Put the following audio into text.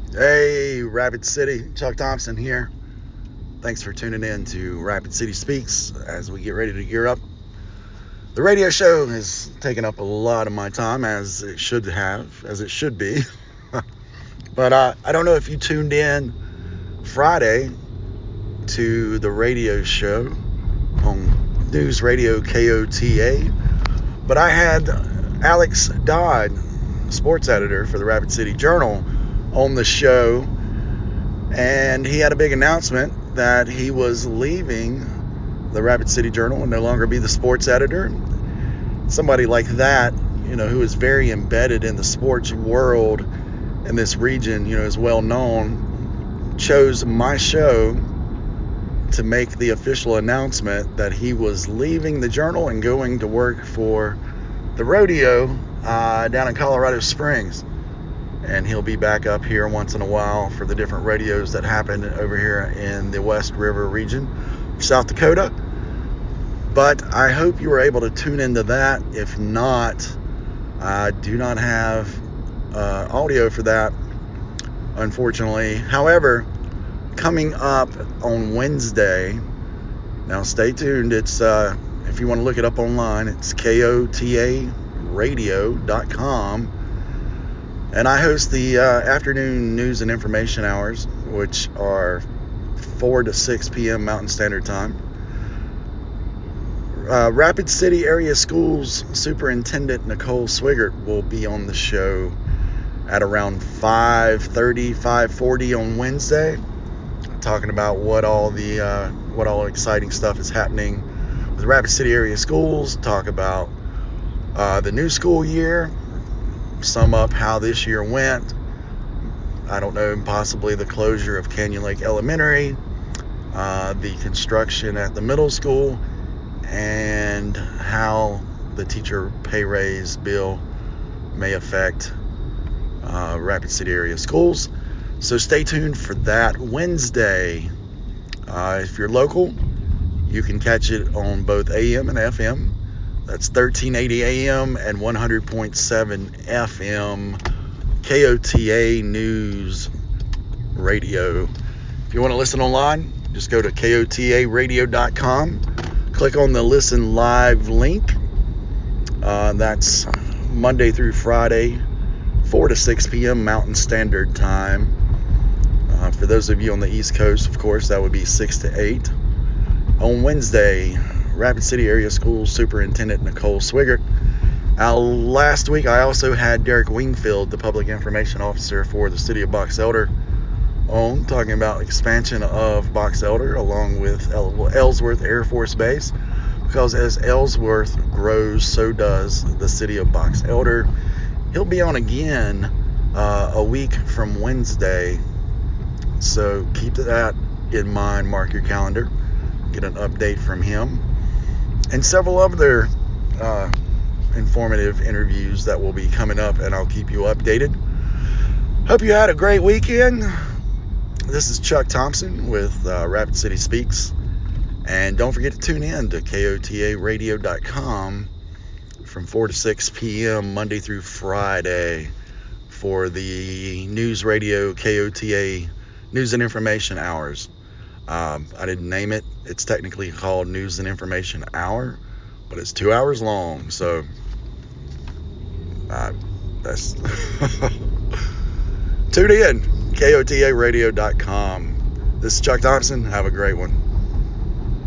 Hey, Rapid City, Chuck Thompson here. Thanks for tuning in to Rapid City Speaks as we get ready to gear up. The radio show has taken up a lot of my time, as it should be. But I don't know if you tuned in Friday to the radio show on News Radio KOTA, but I had Alex Dodd, sports editor for the Rapid City Journal, on the show, and he had a big announcement that he was leaving the Rapid City Journal and no longer be the sports editor. Somebody like that, who is very embedded in the sports world in this region, is well known, chose my show to make the official announcement that he was leaving the Journal and going to work for the rodeo down in Colorado Springs. And he'll be back up here once in a while for the different rodeos that happen over here in the West River region, South Dakota. But I hope you were able to tune into that. If not, I do not have audio for that, unfortunately. However, coming up on Wednesday, now stay tuned. It's if you want to look it up online, it's KOTARadio.com. And I host the afternoon news and information hours, which are 4 to 6 p.m. Mountain Standard Time. Rapid City Area Schools Superintendent Nicole Swigert will be on the show at around 5:30, 5:40 on Wednesday, talking about what all exciting stuff is happening with Rapid City Area Schools, talk about the new school year, sum up how this year went. I don't know, possibly the closure of Canyon Lake Elementary, the construction at the middle school, and how the teacher pay raise bill may affect Rapid City Area Schools. So stay tuned for that Wednesday. If you're local, you can catch it on both AM and FM. That's 1380 AM and 100.7 FM, KOTA News Radio. If you want to listen online, just go to KOTARadio.com. Click on the Listen Live link. That's Monday through Friday, 4 to 6 p.m. Mountain Standard Time. For those of you on the East Coast, of course, that would be 6 to 8. On Wednesday, Rapid City Area Schools Superintendent Nicole Swigert. Last week, I also had Derek Wingfield, the Public Information Officer for the City of Box Elder, on, talking about expansion of Box Elder along with Ellsworth Air Force Base, because as Ellsworth grows, so does the City of Box Elder. He'll be on again a week from Wednesday, so keep that in mind. Mark your calendar, get an update from him, and several other informative interviews that will be coming up, and I'll keep you updated. Hope you had a great weekend. This is Chuck Thompson with Rapid City Speaks, and don't forget to tune in to KOTARadio.com from 4 to 6 p.m. Monday through Friday for the News Radio KOTA News and Information Hours. I didn't name it. It's technically called News and Information Hour, but it's 2 hours long, so that's tune in, KOTARadio.com. This is Chuck Thompson. Have a great one.